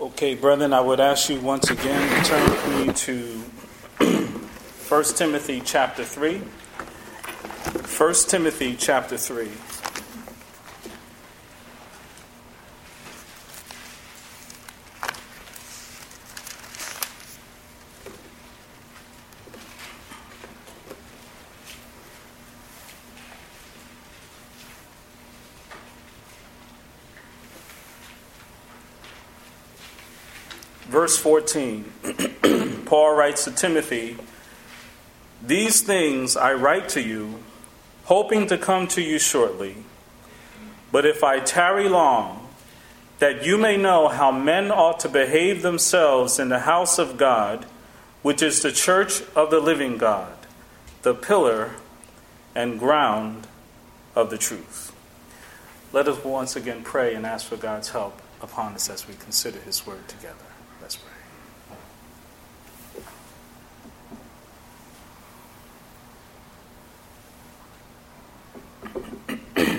Okay, brethren, I would ask you once again to turn with me to 1 Timothy chapter 3. 1 Timothy chapter 3. Verse 14, Paul writes to Timothy, "These things I write to you, hoping to come to you shortly. But if I tarry long, that you may know how men ought to behave themselves in the house of God, which is the church of the living God, the pillar and ground of the truth." Let us once again pray and ask for God's help upon us as we consider his word together. Let's pray.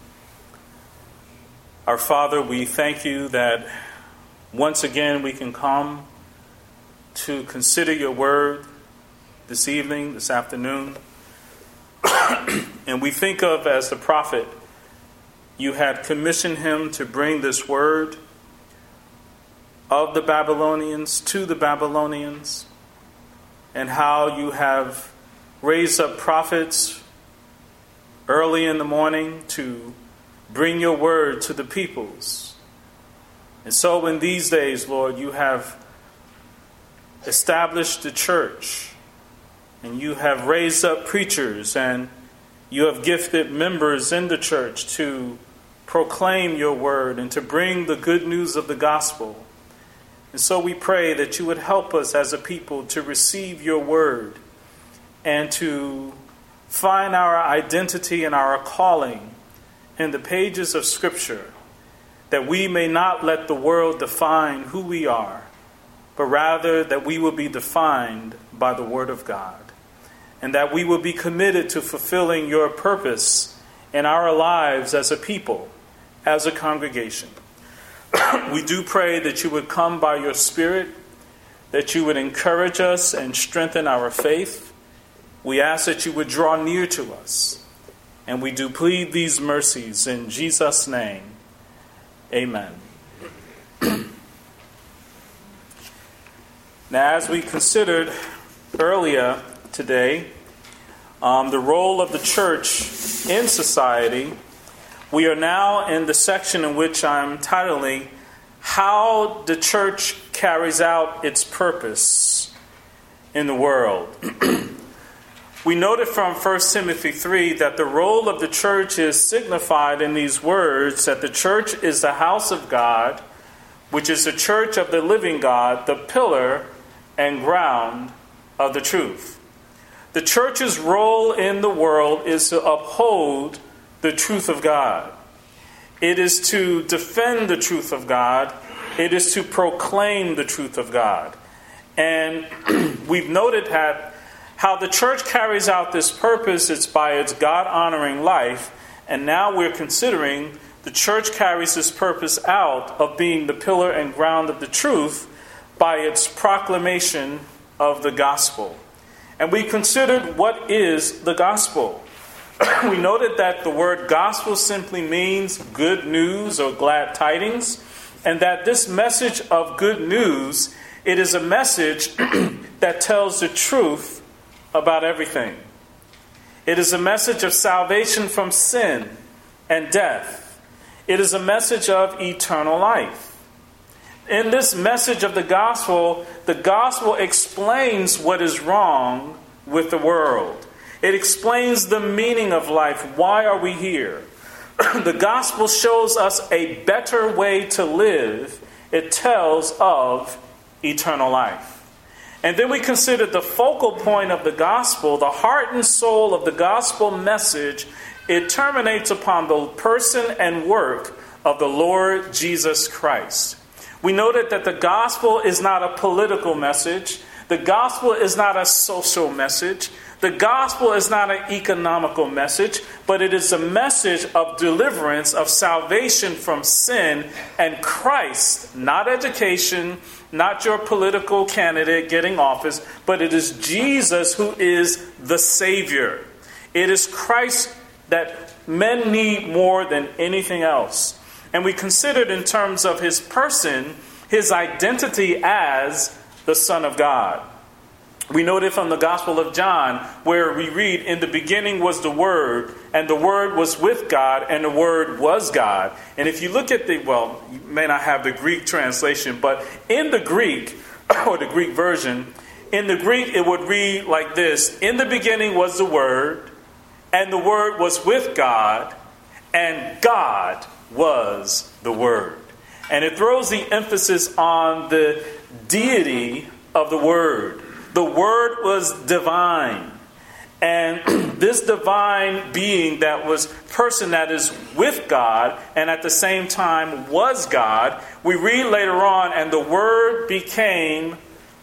Our Father, we thank you that once again we can come to consider your word this evening, this afternoon. And we think of, as the prophet, you had commissioned him to bring this word of the Babylonians to the Babylonians, and how you have raised up prophets early in the morning to bring your word to the peoples. And so in these days, Lord, you have established the church, and you have raised up preachers, and you have gifted members in the church to proclaim your word and to bring the good news of the gospel. And so we pray that you would help us as a people to receive your word and to find our identity and our calling in the pages of Scripture, that we may not let the world define who we are, but rather that we will be defined by the Word of God, and that we will be committed to fulfilling your purpose in our lives as a people, as a congregation. We do pray that you would come by your Spirit, that you would encourage us and strengthen our faith. We ask that you would draw near to us. And we do plead these mercies in Jesus' name. Amen. Now, as we considered earlier today, the role of the church in society, we are now in the section in which I'm titling, "How the Church Carries Out Its Purpose in the World." We noted from 1 Timothy 3 that the role of the church is signified in these words, that the church is the house of God, which is the church of the living God, the pillar and ground of the truth. The church's role in the world is to uphold the truth of God. It is to defend the truth of God. It is to proclaim the truth of God. And we've noted how the church carries out this purpose. It's by its God-honoring life. And now we're considering the church carries this purpose out of being the pillar and ground of the truth by its proclamation of the gospel. And we considered, what is the gospel? We noted that the word gospel simply means good news or glad tidings, and that this message of good news, it is a message that tells the truth about everything. It is a message of salvation from sin and death. It is a message of eternal life. In this message of the gospel explains what is wrong with the world. It explains the meaning of life. Why are we here? The gospel shows us a better way to live. It tells of eternal life. And then we considered the focal point of the gospel, the heart and soul of the gospel message. It terminates upon the person and work of the Lord Jesus Christ. We noted that the gospel is not a political message. The gospel is not a social message. The gospel is not an economical message, but it is a message of deliverance, of salvation from sin and Christ, not education, not your political candidate getting office, but it is Jesus who is the Savior. It is Christ that men need more than anything else. And we considered in terms of his person, his identity as the Son of God. We noted from the Gospel of John where we read, in the beginning was the Word, and the Word was with God, and the Word was God. And if you look at you may not have the Greek translation, but in the Greek, or the Greek version, in the Greek it would read like this: in the beginning was the Word, and the Word was with God, and God was the Word. And it throws the emphasis on the deity of the Word. The Word was divine. And this divine being that was person that is with God and at the same time was God, we read later on, and the Word became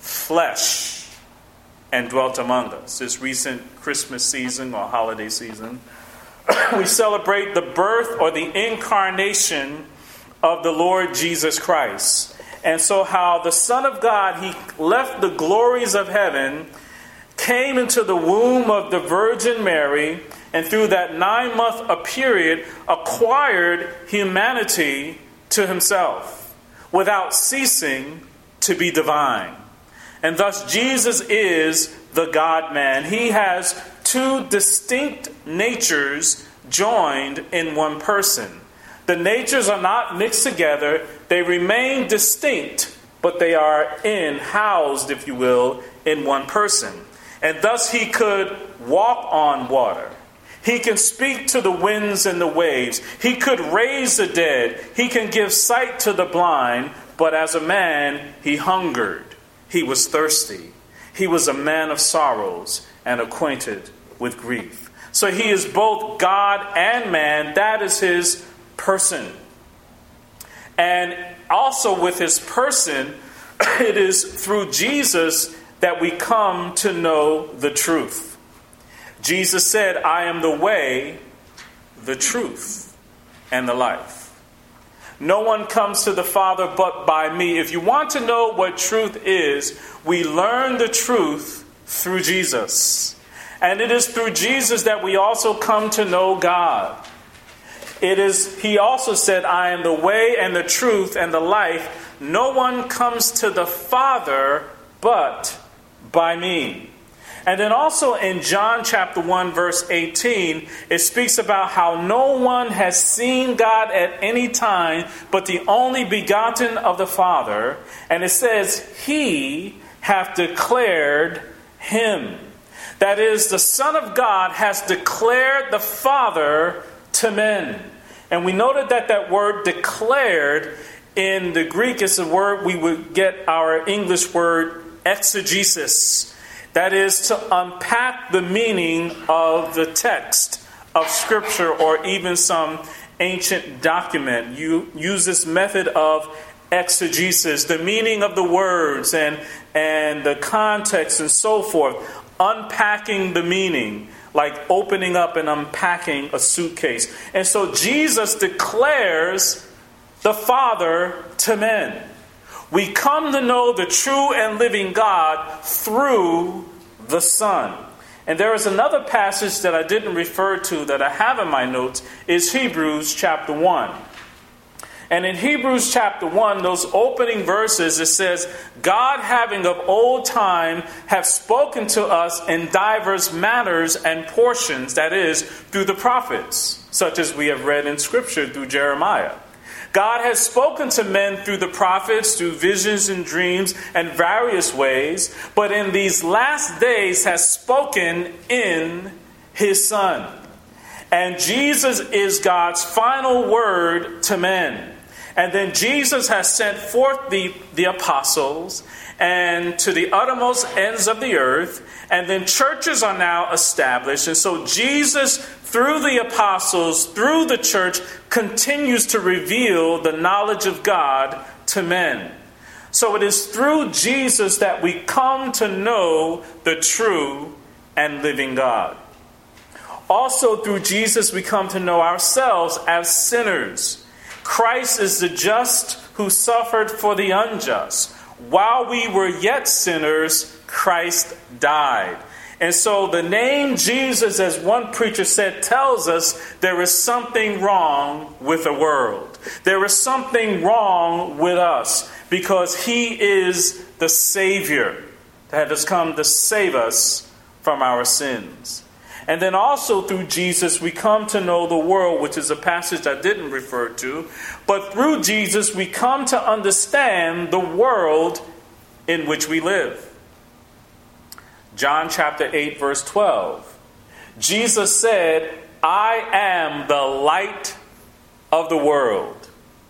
flesh and dwelt among us. This recent Christmas season or holiday season, we celebrate the birth or the incarnation of the Lord Jesus Christ. And so how the Son of God, he left the glories of heaven, came into the womb of the Virgin Mary, and through that 9-month period acquired humanity to himself without ceasing to be divine. And thus Jesus is the God-man. He has two distinct natures joined in one person. The natures are not mixed together. They remain distinct, but they are housed, if you will, in one person. And thus he could walk on water. He can speak to the winds and the waves. He could raise the dead. He can give sight to the blind. But as a man, he hungered. He was thirsty. He was a man of sorrows and acquainted with grief. So he is both God and man. That is his person. And also with his person, it is through Jesus that we come to know the truth. Jesus said, I am the way, the truth, and the life. No one comes to the Father but by me. If you want to know what truth is, we learn the truth through Jesus. And it is through Jesus that we also come to know God. He also said, I am the way and the truth and the life. No one comes to the Father but by me. And then also in John chapter 1 verse 18, it speaks about how no one has seen God at any time but the only begotten of the Father. And it says, He hath declared him. That is, the Son of God has declared the Father to men. And we noted that word declared in the Greek is the word we would get our English word exegesis. That is to unpack the meaning of the text of Scripture or even some ancient document. You use this method of exegesis, the meaning of the words and the context and so forth, unpacking the meaning, like opening up and unpacking a suitcase. And so Jesus declares the Father to men. We come to know the true and living God through the Son. And there is another passage that I didn't refer to that I have in my notes, is Hebrews chapter 1. And in Hebrews chapter 1, those opening verses, it says, God having of old time have spoken to us in divers manners and portions, that is, through the prophets, such as we have read in Scripture through Jeremiah. God has spoken to men through the prophets, through visions and dreams and various ways, but in these last days has spoken in His Son. And Jesus is God's final word to men. And then Jesus has sent forth the apostles and to the uttermost ends of the earth. And then churches are now established. And so Jesus, through the apostles, through the church, continues to reveal the knowledge of God to men. So it is through Jesus that we come to know the true and living God. Also through Jesus we come to know ourselves as sinners. Christ is the just who suffered for the unjust. While we were yet sinners, Christ died. And so the name Jesus, as one preacher said, tells us there is something wrong with the world. There is something wrong with us because he is the Savior that has come to save us from our sins. And then also through Jesus, we come to know the world, which is a passage I didn't refer to. But through Jesus, we come to understand the world in which we live. John chapter 8, verse 12. Jesus said, I am the light of the world.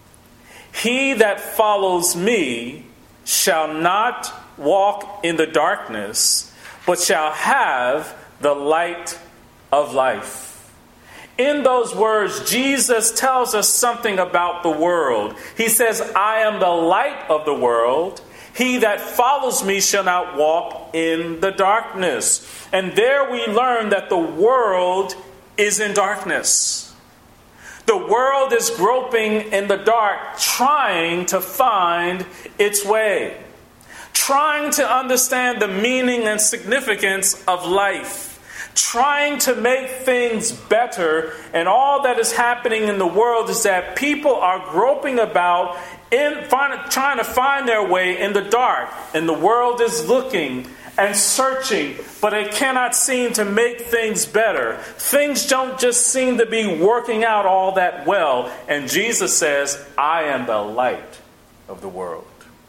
He that follows me shall not walk in the darkness, but shall have the light of life. In those words, Jesus tells us something about the world. He says, I am the light of the world. He that follows me shall not walk in the darkness. And there we learn that the world is in darkness. The world is groping in the dark, trying to find its way, trying to understand the meaning and significance of life, trying to make things better. And all that is happening in the world is that people are groping about trying to find their way in the dark. And the world is looking and searching, but it cannot seem to make things better. Things don't just seem to be working out all that well. And Jesus says, I am the light of the world.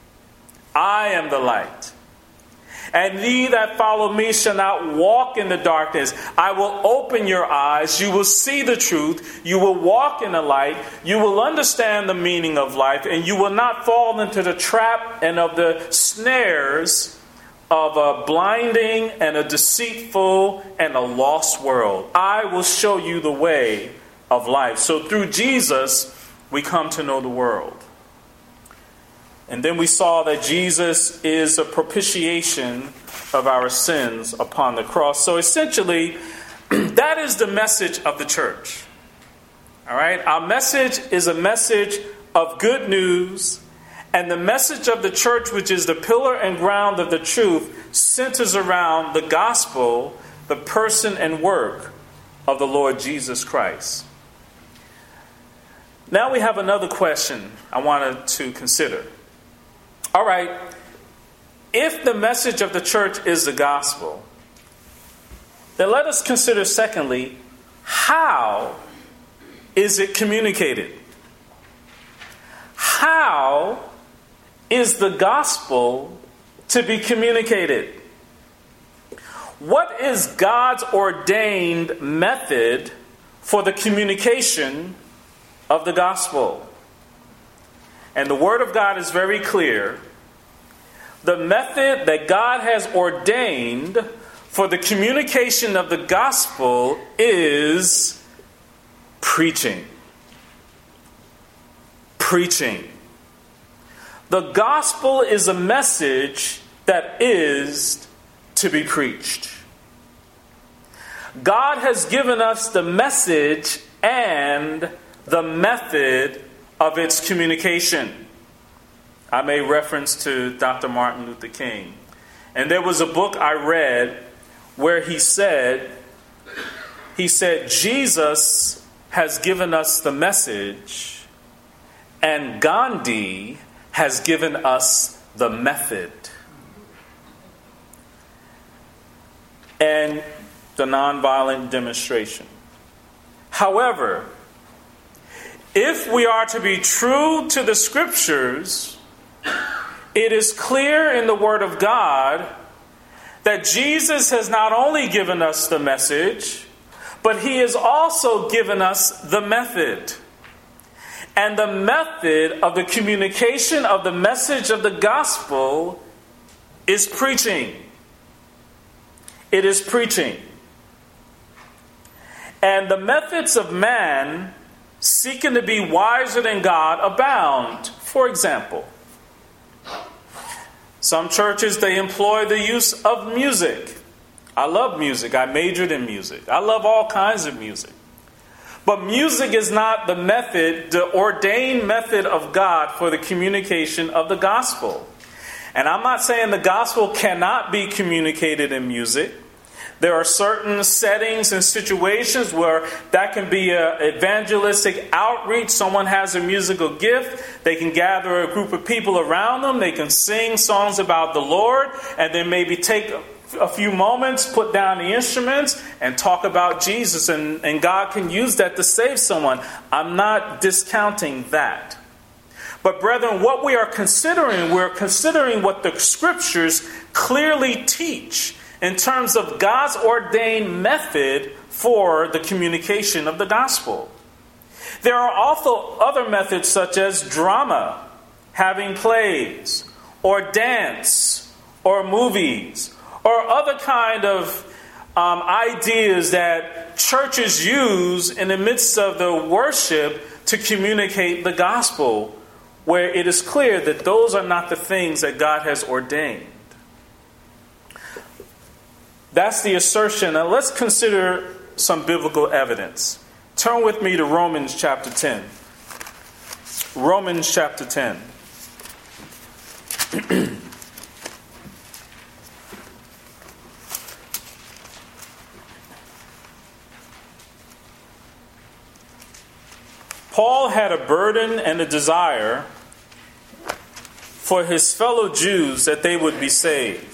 I am the light. And ye that follow me shall not walk in the darkness. I will open your eyes. You will see the truth. You will walk in the light. You will understand the meaning of life. And you will not fall into the trap and of the snares of a blinding and a deceitful and a lost world. I will show you the way of life. So through Jesus, we come to know the world. And then we saw that Jesus is a propitiation of our sins upon the cross. So essentially, that is the message of the church. All right? Our message is a message of good news. And the message of the church, which is the pillar and ground of the truth, centers around the gospel, the person and work of the Lord Jesus Christ. Now we have another question I wanted to consider. All right, if the message of the church is the gospel, then let us consider, secondly, how is it communicated? How is the gospel to be communicated? What is God's ordained method for the communication of the gospel? And the Word of God is very clear. The method that God has ordained for the communication of the gospel is preaching. Preaching. The gospel is a message that is to be preached. God has given us the message and the method of its communication. I made reference to Dr. Martin Luther King. And there was a book I read where he said, Jesus has given us the message and Gandhi has given us the method. And the nonviolent demonstration. However, if we are to be true to the scriptures, it is clear in the Word of God that Jesus has not only given us the message, but he has also given us the method. And the method of the communication of the message of the gospel is preaching. It is preaching. And the methods of man seeking to be wiser than God abound. For example, Some churches, they employ the use of music. I love music. I majored in music. I love all kinds of music. But music is not the method, the ordained method of God for the communication of the gospel. And I'm not saying the gospel cannot be communicated in music. There are certain settings and situations where that can be an evangelistic outreach. Someone has a musical gift. They can gather a group of people around them. They can sing songs about the Lord and then maybe take a few moments, put down the instruments and talk about Jesus. And God can use that to save someone. I'm not discounting that. But brethren, what we're considering what the scriptures clearly teach in terms of God's ordained method for the communication of the gospel. There are also other methods such as drama, having plays, or dance, or movies, or other kind of ideas that churches use in the midst of the worship to communicate the gospel, where it is clear that those are not the things that God has ordained. That's the assertion. Now let's consider some biblical evidence. Turn with me to Romans chapter 10. Romans chapter 10. Paul had a burden and a desire for his fellow Jews that they would be saved.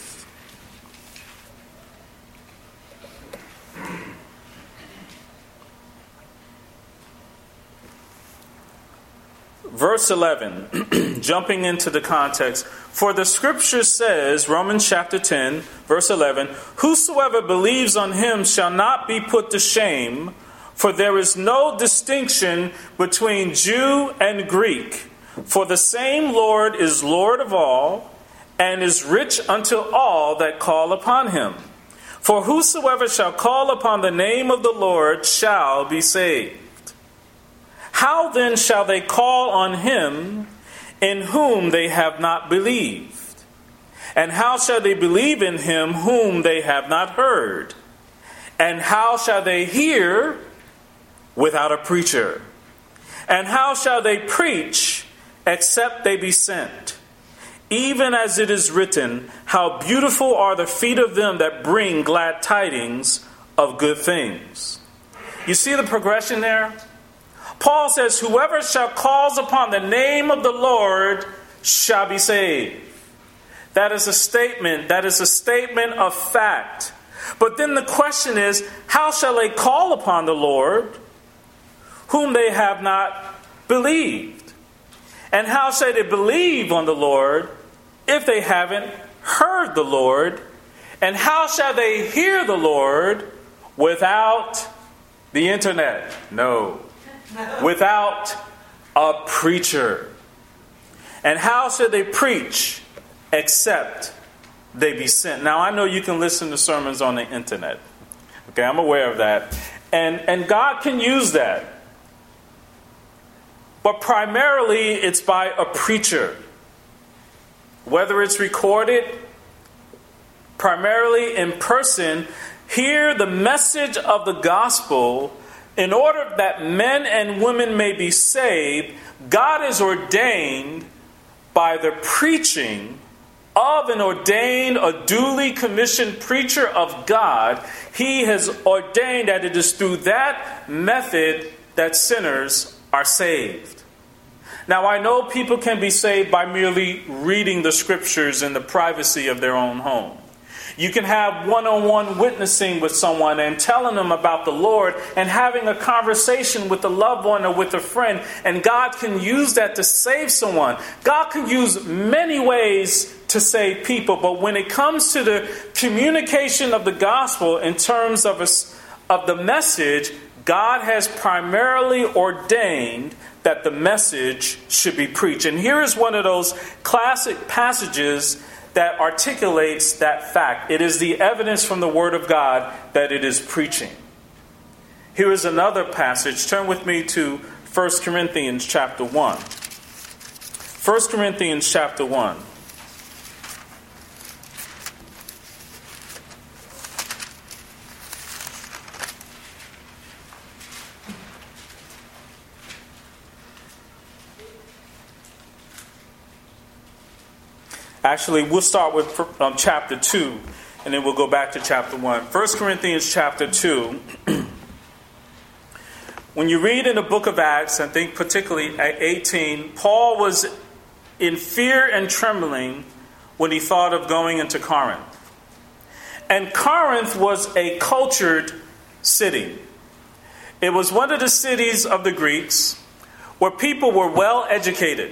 Verse 11, jumping into the context. For the scripture says, Romans chapter 10, verse 11, whosoever believes on him shall not be put to shame, for there is no distinction between Jew and Greek. For the same Lord is Lord of all, and is rich unto all that call upon him. For whosoever shall call upon the name of the Lord shall be saved. How then shall they call on him in whom they have not believed? And how shall they believe in him whom they have not heard? And how shall they hear without a preacher? And how shall they preach except they be sent? Even as it is written, how beautiful are the feet of them that bring glad tidings of good things. You see the progression there? Paul says, whoever shall calls upon the name of the Lord shall be saved. That is a statement. That is a statement of fact. But then the question is, how shall they call upon the Lord whom they have not believed? And how shall they believe on the Lord if they haven't heard the Lord? And how shall they hear the Lord without the internet? No. Without a preacher. And how should they preach except they be sent? Now, I know you can listen to sermons on the internet. Okay, I'm aware of that. And God can use that. But primarily, it's by a preacher. Whether it's recorded, primarily in person, hear the message of the gospel. In order that men and women may be saved, God has ordained by the preaching of an ordained, a duly commissioned preacher of God, he has ordained that it is through that method that sinners are saved. Now, I know people can be saved by merely reading the scriptures in the privacy of their own home. You can have one-on-one witnessing with someone and telling them about the Lord and having a conversation with a loved one or with a friend. And God can use that to save someone. God can use many ways to save people. But when it comes to the communication of the gospel in terms of the message, God has primarily ordained that the message should be preached. And here is one of those classic passages that articulates that fact. It is the evidence from the Word of God that it is preaching. Here is another passage. Turn with me to 1 Corinthians chapter 1. 1 Corinthians chapter 1. Actually, we'll start with chapter 2, and then we'll go back to chapter 1. 1 Corinthians chapter 2. When you read in the book of Acts, I think particularly at 18, Paul was in fear and trembling when he thought of going into Corinth. And Corinth was a cultured city. It was one of the cities of the Greeks where people were well educated.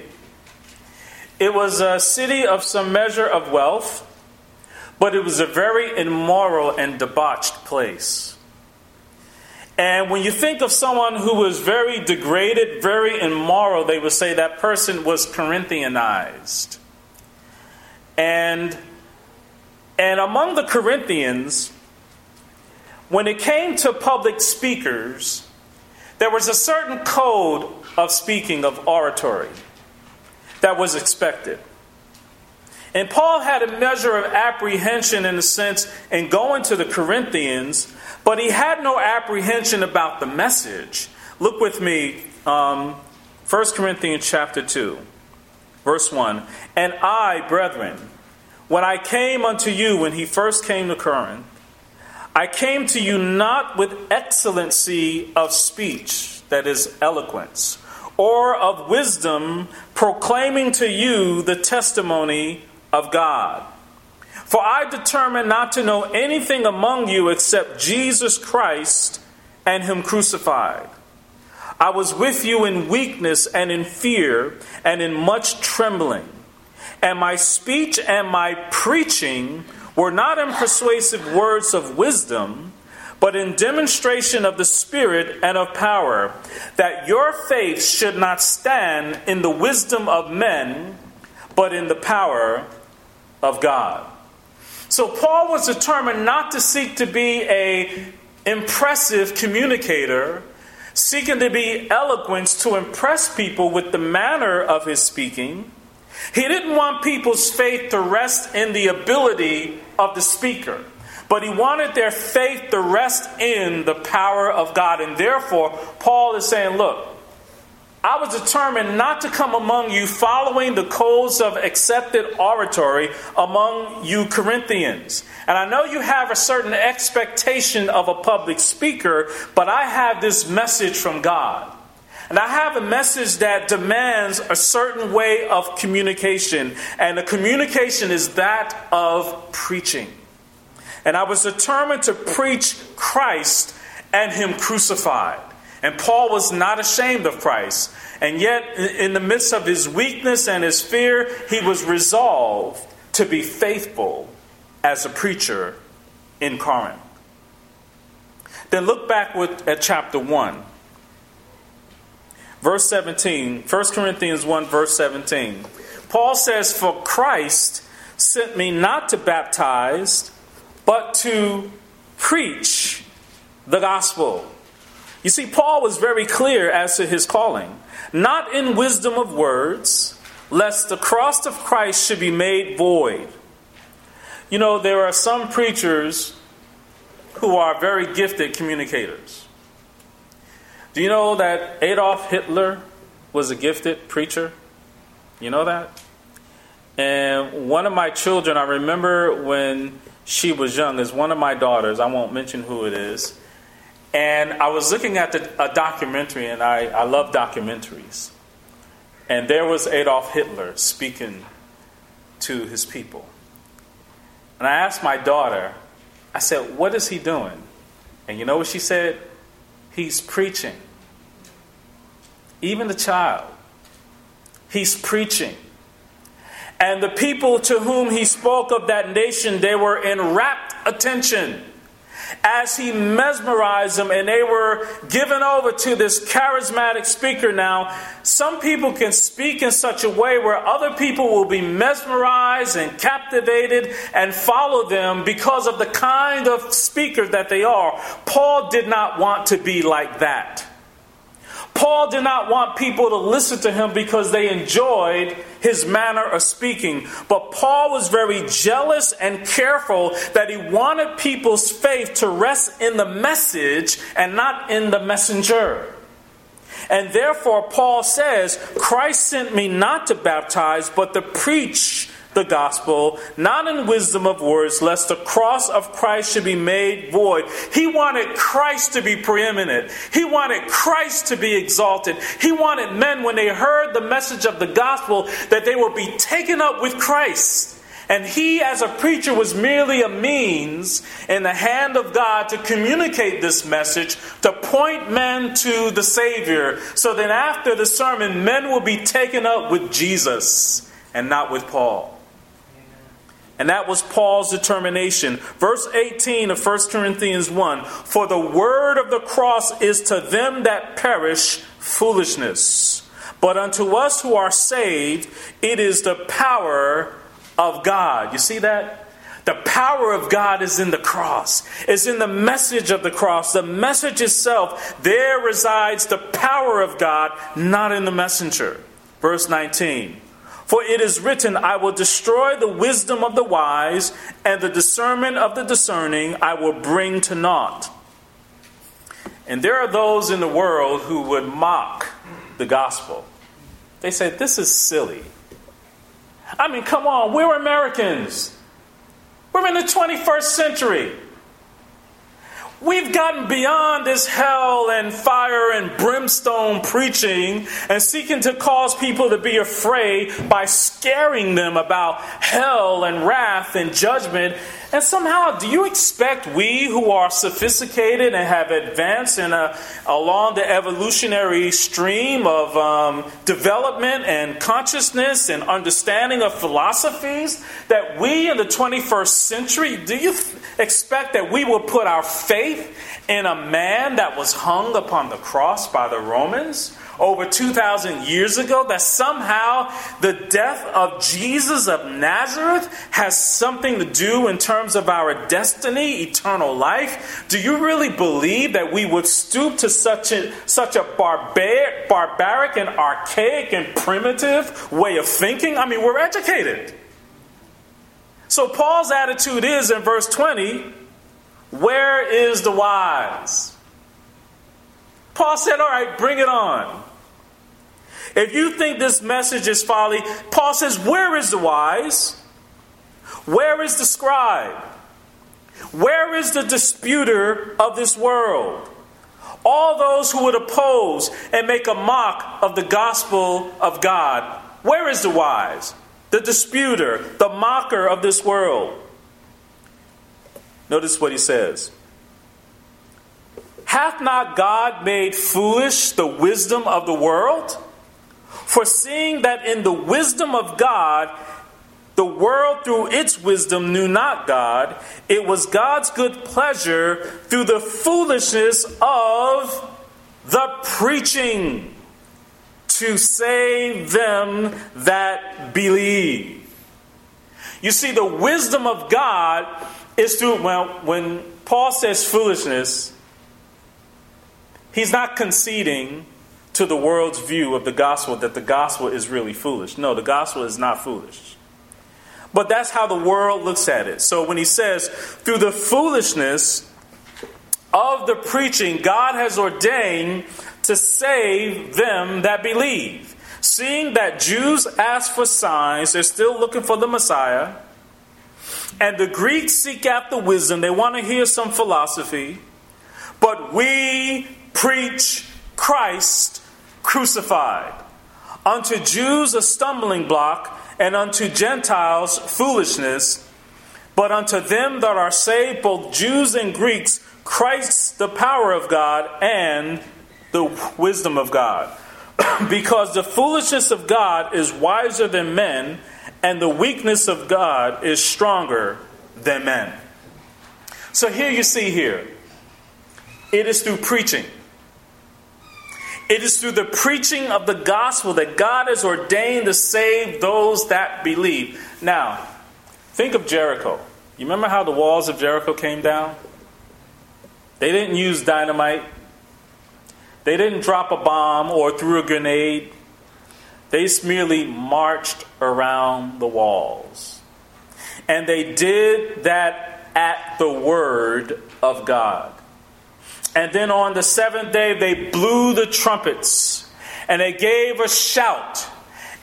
It was a city of some measure of wealth, but it was a very immoral and debauched place. And when you think of someone who was very degraded, very immoral, they would say that person was Corinthianized. And among the Corinthians, when it came to public speakers, there was a certain code of speaking, of oratory, that was expected. And Paul had a measure of apprehension in a sense in going to the Corinthians, but he had no apprehension about the message. Look with me, 1 Corinthians chapter 2, verse 1. And I, brethren, when I came unto you, when he first came to Corinth, I came to you not with excellency of speech, that is eloquence, or of wisdom, proclaiming to you the testimony of God. For I determined not to know anything among you except Jesus Christ and him crucified. I was with you in weakness and in fear and in much trembling. And my speech and my preaching were not in persuasive words of wisdom, but in demonstration of the Spirit and of power, that your faith should not stand in the wisdom of men, but in the power of God. So Paul was determined not to seek to be an impressive communicator, seeking to be eloquent to impress people with the manner of his speaking. He didn't want people's faith to rest in the ability of the speaker, but he wanted their faith to rest in the power of God. And therefore, Paul is saying, look, I was determined not to come among you following the codes of accepted oratory among you Corinthians. And I know you have a certain expectation of a public speaker, but I have this message from God. And I have a message that demands a certain way of communication. And the communication is that of preaching. And I was determined to preach Christ and him crucified. And Paul was not ashamed of Christ. And yet, in the midst of his weakness and his fear, he was resolved to be faithful as a preacher in Corinth. Then look back at chapter 1. Verse 17, 1 Corinthians 1, verse 17. Paul says, for Christ sent me not to baptize, but to preach the gospel. You see, Paul was very clear as to his calling. Not in wisdom of words, lest the cross of Christ should be made void. You know, there are some preachers who are very gifted communicators. Do you know that Adolf Hitler was a gifted preacher? You know that? And one of my children, I remember when she was young, is one of my daughters. I won't mention who it is. And I was looking at a documentary, and I love documentaries. And there was Adolf Hitler speaking to his people. And I asked my daughter, I said, what is he doing? And you know what she said? He's preaching. Even the child. He's preaching. And the people to whom he spoke of that nation, they were in rapt attention as he mesmerized them, and they were given over to this charismatic speaker. Now, some people can speak in such a way where other people will be mesmerized and captivated and follow them because of the kind of speaker that they are. Paul did not want to be like that. Paul did not want people to listen to him because they enjoyed his manner of speaking. But Paul was very jealous and careful that he wanted people's faith to rest in the message and not in the messenger. And therefore, Paul says, Christ sent me not to baptize, but to preach the gospel, not in wisdom of words, lest the cross of Christ should be made void. He wanted Christ to be preeminent. He wanted Christ to be exalted. He wanted men, when they heard the message of the gospel, that they would be taken up with Christ. And he, as a preacher, was merely a means in the hand of God to communicate this message, to point men to the Savior, so that after the sermon, men will be taken up with Jesus and not with Paul. And that was Paul's determination. Verse 18 of 1 Corinthians 1, for the word of the cross is to them that perish foolishness, but unto us who are saved, it is the power of God. You see that? The power of God is in the cross. It's in the message of the cross. The message itself, there resides the power of God, not in the messenger. Verse 19. For it is written, I will destroy the wisdom of the wise, and the discernment of the discerning I will bring to naught. And there are those in the world who would mock the gospel. They say, this is silly. I mean, come on, we're Americans. We're in the 21st century. We've gotten beyond this hell and fire and brimstone preaching and seeking to cause people to be afraid by scaring them about hell and wrath and judgment. And somehow, do you expect we who are sophisticated and have advanced along the evolutionary stream of development and consciousness and understanding of philosophies, that we in the 21st century, do you expect that we will put our faith in a man that was hung upon the cross by the Romans over 2,000 years ago, that somehow the death of Jesus of Nazareth has something to do in terms of our destiny, eternal life? Do you really believe that we would stoop to such a barbaric and archaic and primitive way of thinking? I mean, we're educated. So Paul's attitude is, in verse 20, where is the wise? Paul said, all right, bring it on. If you think this message is folly, Paul says, where is the wise? Where is the scribe? Where is the disputer of this world? All those who would oppose and make a mock of the gospel of God. Where is the wise? The disputer, the mocker of this world. Notice what he says. Hath not God made foolish the wisdom of the world? For seeing that in the wisdom of God, the world through its wisdom knew not God, it was God's good pleasure through the foolishness of the preaching to save them that believe. You see, the wisdom of God is through, when Paul says foolishness, he's not conceding to the world's view of the gospel that the gospel is really foolish. No, the gospel is not foolish. But that's how the world looks at it. So when he says, through the foolishness of the preaching, God has ordained to save them that believe. Seeing that Jews ask for signs, they're still looking for the Messiah. And the Greeks seek after wisdom. They want to hear some philosophy. But we preach Christ crucified. Unto Jews a stumbling block, and unto Gentiles foolishness. But unto them that are saved, both Jews and Greeks, Christ the power of God and the wisdom of God. Because the foolishness of God is wiser than men, and the weakness of God is stronger than men. So here you see here, it is through preaching. It is through the preaching of the gospel that God has ordained to save those that believe. Now, think of Jericho. You remember how the walls of Jericho came down? They didn't use dynamite. They didn't drop a bomb or threw a grenade. They merely marched around the walls. And they did that at the word of God. And then on the seventh day, they blew the trumpets. And they gave a shout.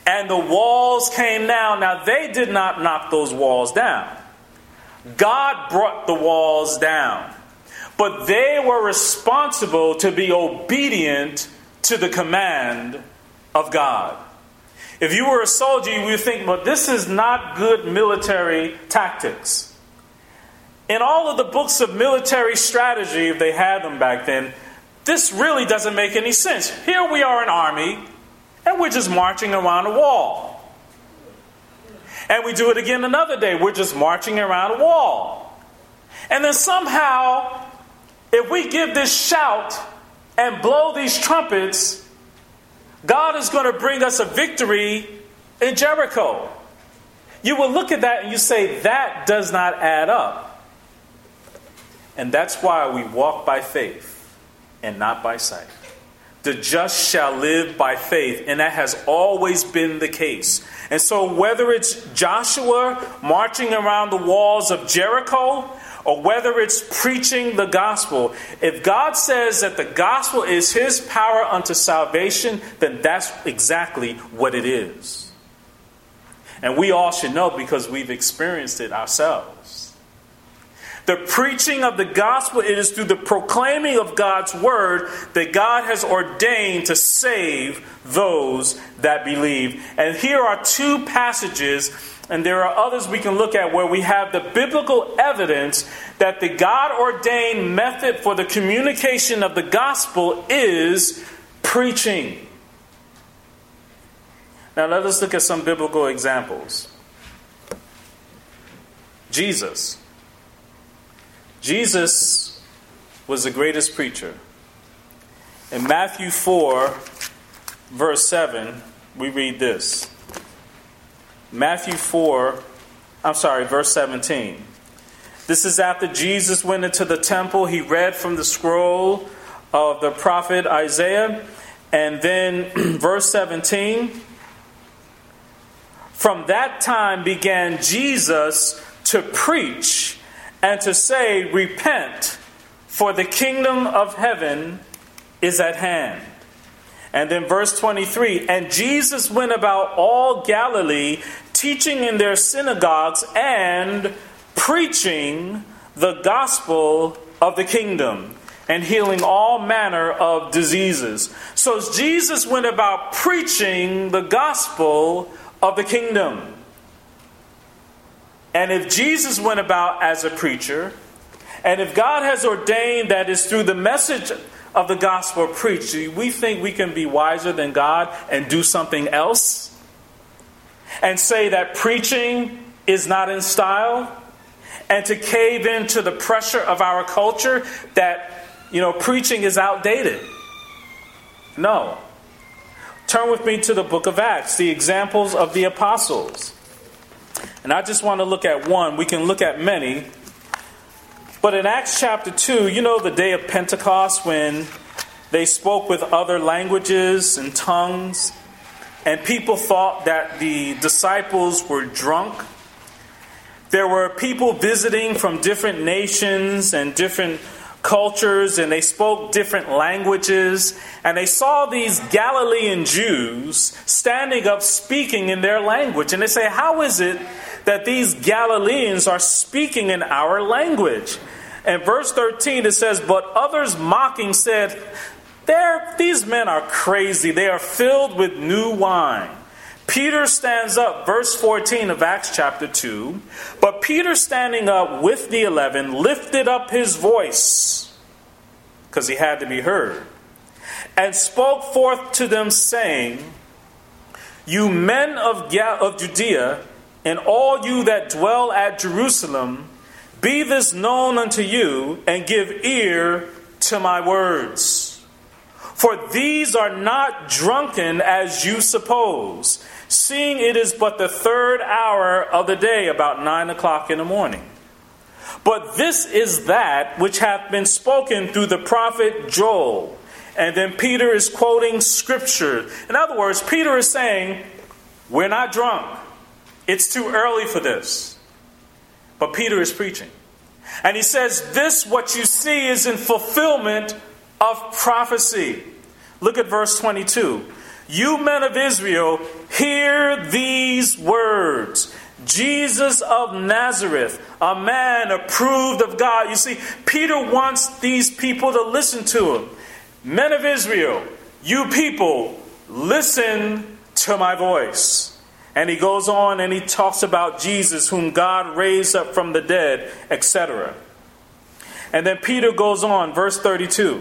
and the walls came down. Now, they did not knock those walls down. God brought the walls down. But they were responsible to be obedient to the command of God. If you were a soldier, you would think, well, this is not good military tactics. In all of the books of military strategy, if they had them back then, this really doesn't make any sense. Here we are, an army, and we're just marching around a wall. And we do it again another day. We're just marching around a wall. And then somehow, if we give this shout and blow these trumpets, God is going to bring us a victory in Jericho. You will look at that and you say, that does not add up. And that's why we walk by faith and not by sight. The just shall live by faith, and that has always been the case. And so whether it's Joshua marching around the walls of Jericho, or whether it's preaching the gospel, if God says that the gospel is his power unto salvation, then that's exactly what it is. And we all should know because we've experienced it ourselves. The preaching of the gospel, it is through the proclaiming of God's word that God has ordained to save those that believe. And here are two passages, and there are others we can look at, where we have the biblical evidence that the God-ordained method for the communication of the gospel is preaching. Now let us look at some biblical examples. Jesus was the greatest preacher. In Matthew 4, verse 7, we read this. Verse 17. This is after Jesus went into the temple. He read from the scroll of the prophet Isaiah. And then verse 17. From that time began Jesus to preach and to say, repent, for the kingdom of heaven is at hand. And then verse 23, and Jesus went about all Galilee, teaching in their synagogues and preaching the gospel of the kingdom and healing all manner of diseases. So Jesus went about preaching the gospel of the kingdom. And if Jesus went about as a preacher, and if God has ordained that it's through the message of the gospel preached, do we think we can be wiser than God and do something else? And say that preaching is not in style? And to cave into the pressure of our culture that, preaching is outdated? No. Turn with me to the book of Acts, the examples of the apostles. And I just want to look at one. We can look at many. But in Acts chapter 2, the day of Pentecost when they spoke with other languages and tongues, and people thought that the disciples were drunk. There were people visiting from different nations and different cultures, and they spoke different languages, and they saw these Galilean Jews standing up speaking in their language. And they say, how is it that these Galileans are speaking in our language? And verse 13, it says, but others mocking said, these men are crazy. They are filled with new wine. Peter stands up, verse 14 of Acts chapter 2. But Peter, standing up with the 11, lifted up his voice, because he had to be heard, and spoke forth to them, saying, you men of Judea, and all you that dwell at Jerusalem, be this known unto you, and give ear to my words. For these are not drunken as you suppose, seeing it is but the third hour of the day, about 9 o'clock in the morning. But this is that which hath been spoken through the prophet Joel. And then Peter is quoting scripture. In other words, Peter is saying, we're not drunk. It's too early for this. But Peter is preaching. And he says, this, what you see, is in fulfillment of prophecy. Look at verse 22. You men of Israel, hear these words. Jesus of Nazareth, a man approved of God. You see, Peter wants these people to listen to him. Men of Israel, you people, listen to my voice. And he goes on and he talks about Jesus, whom God raised up from the dead, etc. And then Peter goes on, verse 32.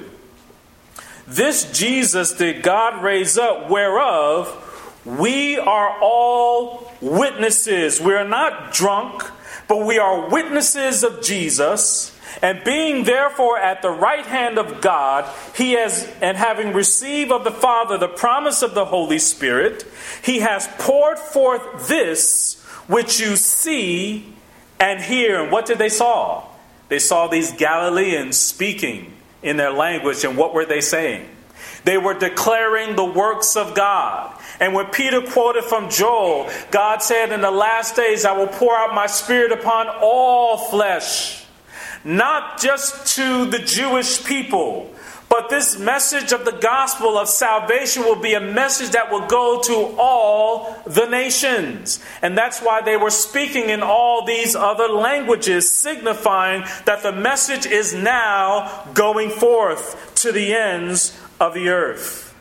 This Jesus did God raise up, whereof we are all witnesses. We are not drunk, but we are witnesses of Jesus. And being therefore at the right hand of God, he has, and having received of the Father the promise of the Holy Spirit, he has poured forth this which you see and hear. And what did they saw? They saw these Galileans speaking in their language. And what were they saying? They were declaring the works of God. And when Peter quoted from Joel, God said, in the last days I will pour out my Spirit upon all flesh. Not just to the Jewish people, but this message of the gospel of salvation will be a message that will go to all the nations. And that's why they were speaking in all these other languages, signifying that the message is now going forth to the ends of the earth.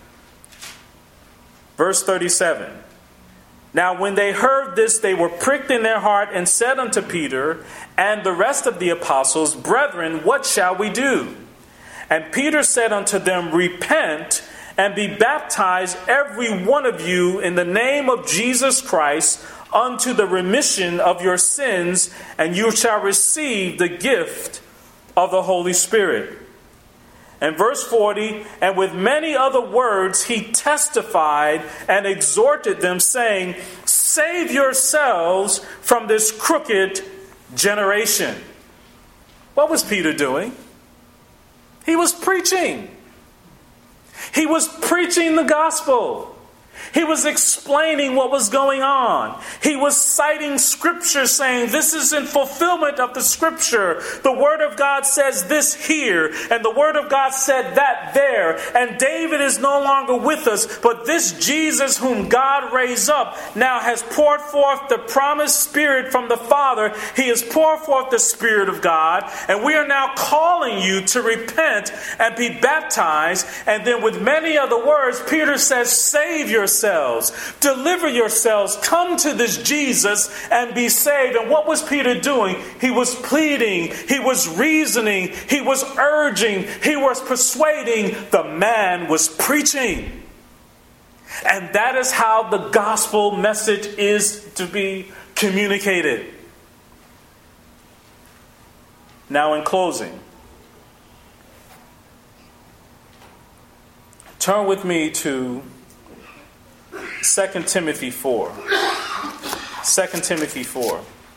Verse 37. Now when they heard this, they were pricked in their heart and said unto Peter and the rest of the apostles, Brethren, what shall we do? And Peter said unto them, Repent and be baptized every one of you in the name of Jesus Christ unto the remission of your sins, and you shall receive the gift of the Holy Spirit. And verse 40, and with many other words he testified and exhorted them, saying, Save yourselves from this crooked generation. What was Peter doing? He was preaching. He was preaching the gospel. He was explaining what was going on. He was citing scripture, saying this is in fulfillment of the scripture. The word of God says this here, and the word of God said that there. And David is no longer with us, but this Jesus whom God raised up now has poured forth the promised Spirit from the Father. He has poured forth the Spirit of God, and we are now calling you to repent and be baptized. And then with many other words, Peter says, save yourselves, deliver yourselves, come to this Jesus and be saved. And what was Peter doing? He was pleading, he was reasoning, he was urging, he was persuading. The man was preaching. And that is how the gospel message is to be communicated. Now, in closing, turn with me to 2 Timothy 4. 2 Timothy 4.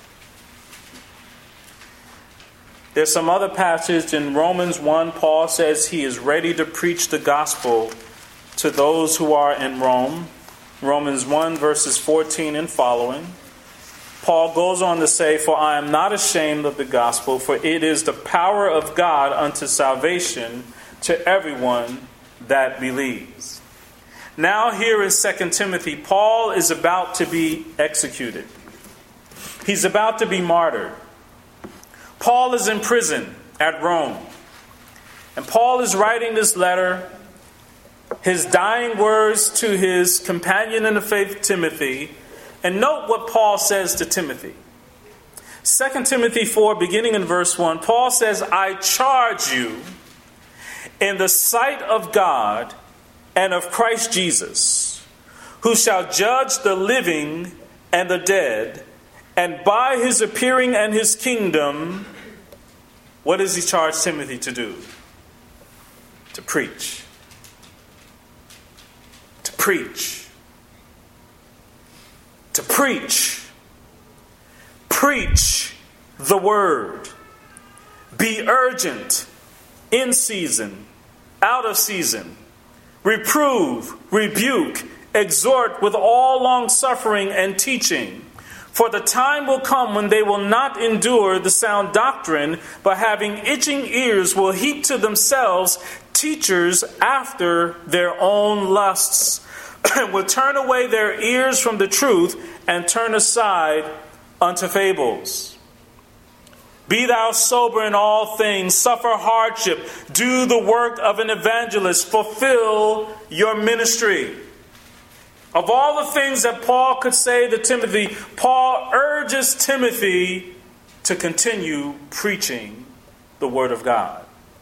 There's some other passage in Romans 1. Paul says he is ready to preach the gospel to those who are in Rome. Romans 1 verses 14 and following. Paul goes on to say, For I am not ashamed of the gospel, for it is the power of God unto salvation to everyone that believes. Now here in 2 Timothy, Paul is about to be executed. He's about to be martyred. Paul is in prison at Rome. And Paul is writing this letter, his dying words to his companion in the faith, Timothy. And note what Paul says to Timothy. 2 Timothy 4, beginning in verse 1, Paul says, I charge you in the sight of God and of Christ Jesus, who shall judge the living and the dead, and by his appearing and his kingdom, what does he charge Timothy to do? To preach. To preach. To preach. Preach the word. Be urgent, in season, out of season. Reprove, rebuke, exhort with all long-suffering and teaching. For the time will come when they will not endure the sound doctrine, but having itching ears will heap to themselves teachers after their own lusts, will turn away their ears from the truth and turn aside unto fables. Be thou sober in all things, suffer hardship, do the work of an evangelist, fulfill your ministry. Of all the things that Paul could say to Timothy, Paul urges Timothy to continue preaching the Word of God.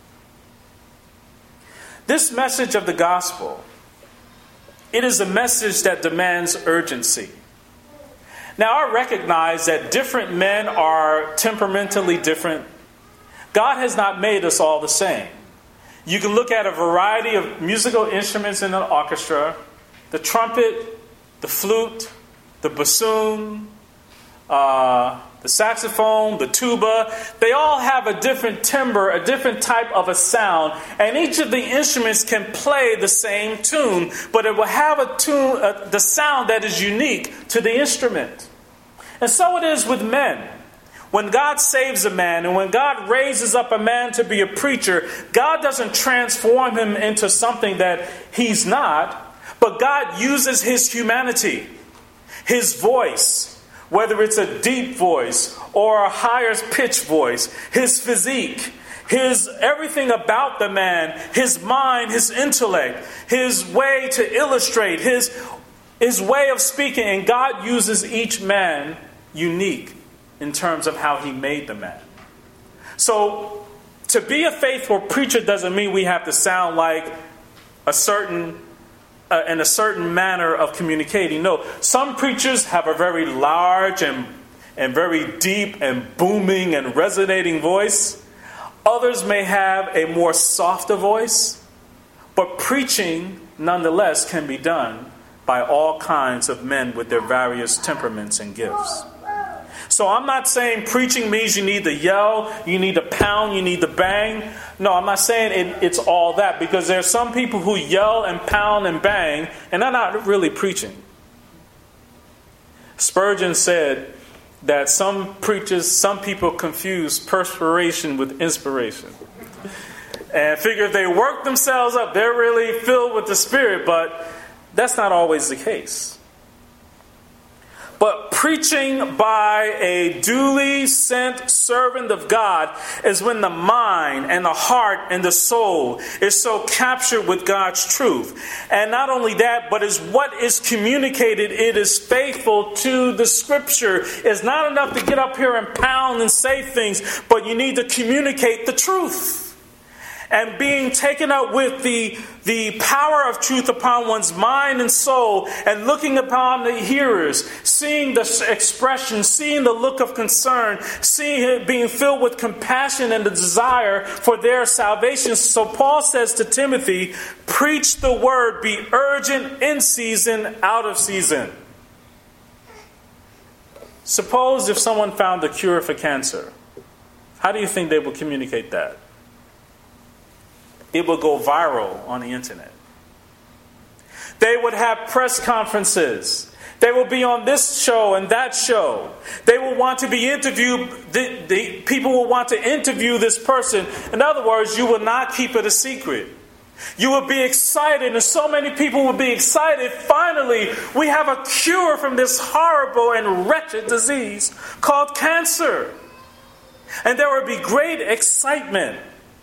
This message of the gospel, it is a message that demands urgency. Now, I recognize that different men are temperamentally different. God has not made us all the same. You can look at a variety of musical instruments in an orchestra: the trumpet, the flute, the bassoon, the saxophone, the tuba. They all have a different timbre, a different type of a sound, and each of the instruments can play the same tune, but it will have a tune, the sound that is unique to the instrument. And so it is with men. When God saves a man and when God raises up a man to be a preacher, God doesn't transform him into something that he's not, but God uses his humanity, his voice, whether it's a deep voice or a higher pitched voice, his physique, his everything about the man, his mind, his intellect, his way to illustrate, his way of speaking. And God uses each man unique in terms of how he made the man. So to be a faithful preacher doesn't mean we have to sound like a certain in a certain manner of communicating. No, some preachers have a very large and very deep and booming and resonating voice. Others may have a more softer voice. But preaching, nonetheless, can be done by all kinds of men with their various temperaments and gifts. So I'm not saying preaching means you need to yell, you need to pound, you need to bang. No, I'm not saying it's all that, because there are some people who yell and pound and bang, and they're not really preaching. Spurgeon said that some people confuse perspiration with inspiration. And figure if they work themselves up, they're really filled with the Spirit, but that's not always the case. But preaching by a duly sent servant of God is when the mind and the heart and the soul is so captured with God's truth. And not only that, but is what is communicated, it is faithful to the Scripture. It's not enough to get up here and pound and say things, but you need to communicate the truth. And being taken up with the power of truth upon one's mind and soul, and looking upon the hearers, seeing the expression, seeing the look of concern, seeing it being filled with compassion and the desire for their salvation. So Paul says to Timothy, preach the word, be urgent in season, out of season. Suppose if someone found a cure for cancer, how do you think they would communicate that? It will go viral on the internet. They would have press conferences. They will be on this show and that show. They will want to be interviewed. The people will want to interview this person. In other words, you will not keep it a secret. You will be excited, and so many people will be excited. Finally, we have a cure from this horrible and wretched disease called cancer. And there will be great excitement.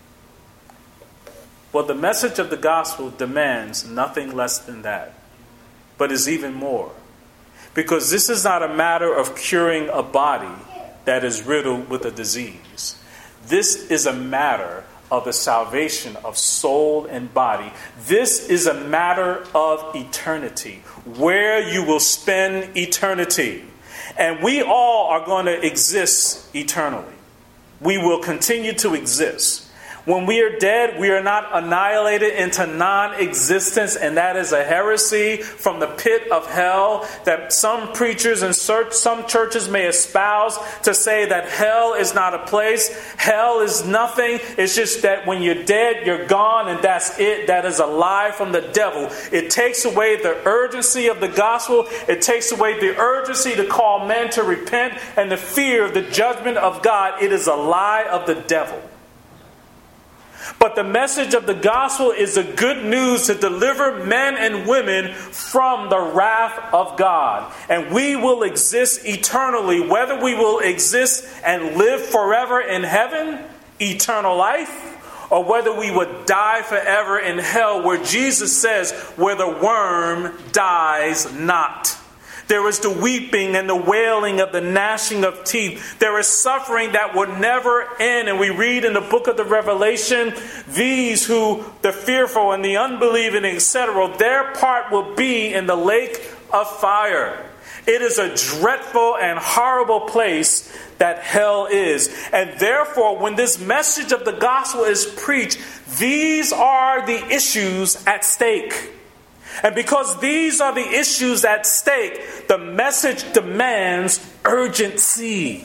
Well, the message of the gospel demands nothing less than that, but is even more. Because this is not a matter of curing a body that is riddled with a disease. This is a matter of the salvation of soul and body. This is a matter of eternity, where you will spend eternity. And we all are going to exist eternally. We will continue to exist. When we are dead, we are not annihilated into non-existence, and that is a heresy from the pit of hell that some preachers and some churches may espouse, to say that hell is not a place. Hell is nothing. It's just that when you're dead, you're gone, and that's it. That is a lie from the devil. It takes away the urgency of the gospel. It takes away the urgency to call men to repent and the fear of the judgment of God. It is a lie of the devil. But the message of the gospel is the good news to deliver men and women from the wrath of God. And we will exist eternally, whether we will exist and live forever in heaven, eternal life, or whether we would die forever in hell, where Jesus says, where the worm dies not. There is the weeping and the wailing of the gnashing of teeth. There is suffering that will never end. And we read in the book of the Revelation, these who, the fearful and the unbelieving, etc., their part will be in the lake of fire. It is a dreadful and horrible place that hell is. And therefore, when this message of the gospel is preached, these are the issues at stake. And because these are the issues at stake, the message demands urgency.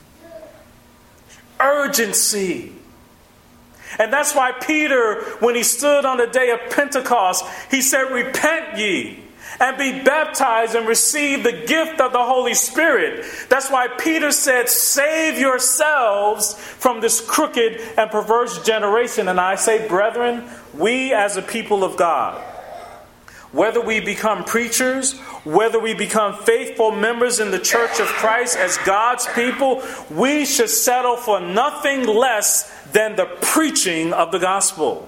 Urgency. And that's why Peter, when he stood on the day of Pentecost, he said, repent ye and be baptized and receive the gift of the Holy Spirit. That's why Peter said, save yourselves from this crooked and perverse generation. And I say, brethren, we as a people of God, whether we become preachers, whether we become faithful members in the church of Christ as God's people, we should settle for nothing less than the preaching of the gospel.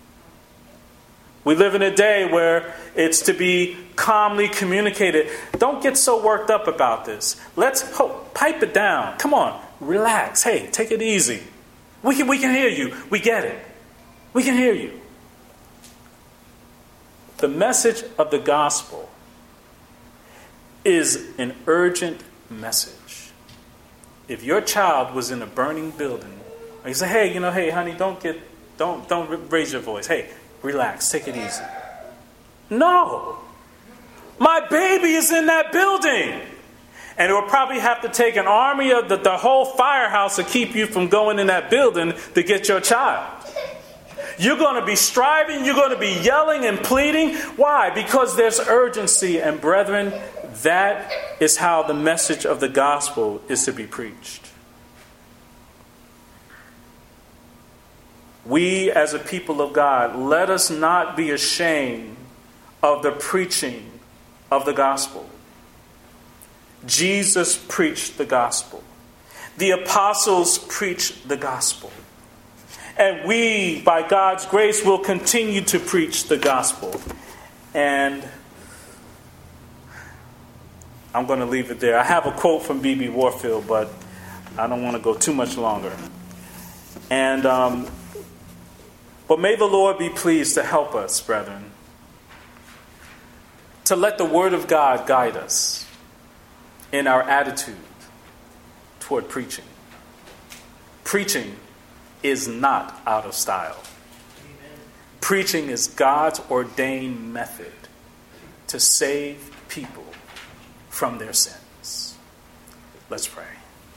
We live in a day where it's to be calmly communicated. Don't get so worked up about this. Let's pipe it down. Come on, relax. Hey, take it easy. We can hear you. We get it. We can hear you. The message of the gospel is an urgent message. If your child was in a burning building, you say, hey, hey, honey, don't raise your voice. Hey, relax, take it easy. No. My baby is in that building. And it will probably have to take an army of the whole firehouse to keep you from going in that building to get your child. You're going to be striving. You're going to be yelling and pleading. Why? Because there's urgency. And brethren, that is how the message of the gospel is to be preached. We as a people of God, let us not be ashamed of the preaching of the gospel. Jesus preached the gospel. The apostles preached the gospel. And we, by God's grace, will continue to preach the gospel. And I'm going to leave it there. I have a quote from B.B. Warfield, but I don't want to go too much longer. And but may the Lord be pleased to help us, brethren, to let the Word of God guide us in our attitude toward preaching. Preaching is not out of style. Amen. Preaching is God's ordained method to save people from their sins. Let's pray.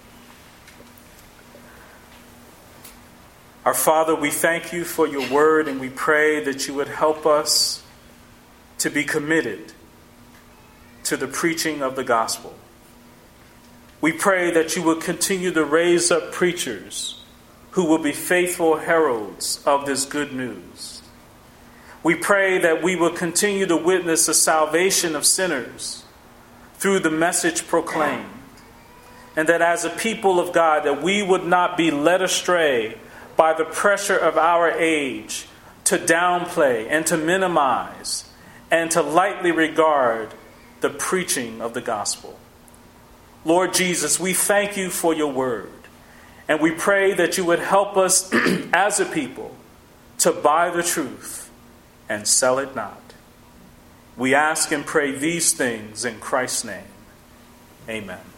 Our Father, we thank you for your word, and we pray that you would help us to be committed to the preaching of the gospel. We pray that you would continue to raise up preachers who will be faithful heralds of this good news. We pray that we will continue to witness the salvation of sinners through the message proclaimed. And that as a people of God, that we would not be led astray by the pressure of our age to downplay and to minimize and to lightly regard the preaching of the gospel. Lord Jesus, we thank you for your word. And we pray that you would help us as a people to buy the truth and sell it not. We ask and pray these things in Christ's name. Amen.